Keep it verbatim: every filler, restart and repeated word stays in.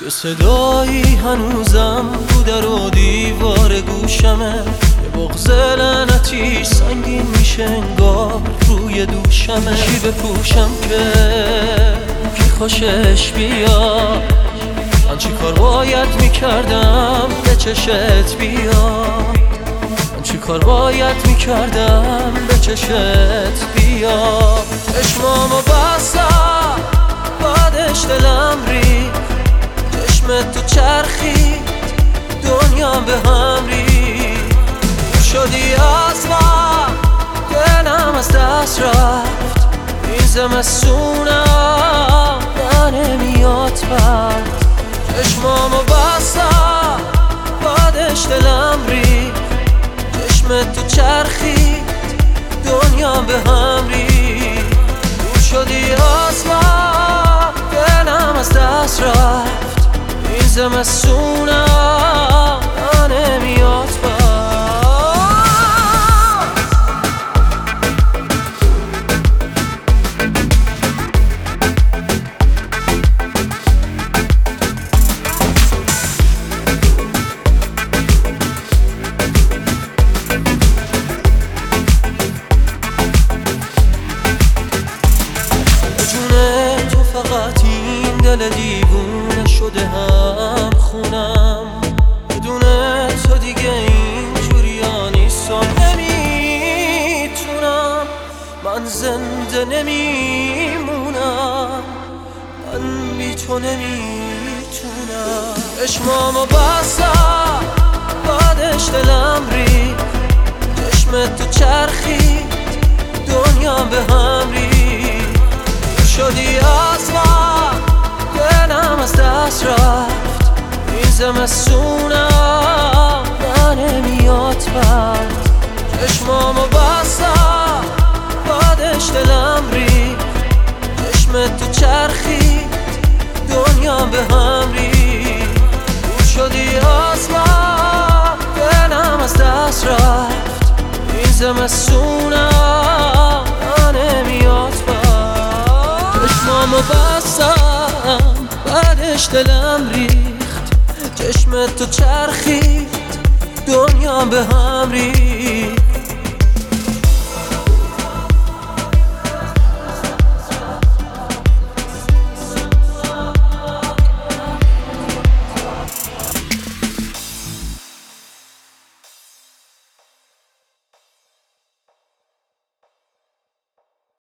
یه صدایی هنوزم رو در و دیوار گوشمه، یه بغض لعنتی سنگین میشه انگار روی دوشمه. چی بپوشم که کی خوشش بیاد؟ من چی کار باید میکردم به چشت بیاد؟ من چی کار باید میکردم به چشت بیاد؟ چشمامو بستم بعدش دلم ریخت، چشمت تو چرخید دنیام به هم ریخت. شدی از من دلم از دست رفت، این زمستونم نمیاد برد. چشمامو بستم بعدش دلم ریخت، چشمت تو چرخید دنیام به هم ریخت. دور شدی از من دلم از دست رفت، این زمستونم نمیاد برد. فقط این دل دیوونه شده هم خونم، بدون تو دیگه اینجوریا نیستم. نمیتونم، من زنده نمیمونم، من بی تو نمیتونم. چشمامو بستم بعدش دلم ریخت، چشمت تو چرخید دنیام به هم ریخت. شدی از من دلم از دست رفت، این زمستونم نمیاد برد. چشمامو بستم بعدش دلم ریخت، چشمت تو چرخید دنیام به هم ریخت. دور شدی از من دلم از دست رفت، این زمستونم نمیاد برد. چشمامو بستم بعدش دلم ریخت، چشمت تو چرخید دنیام به هم ریخت.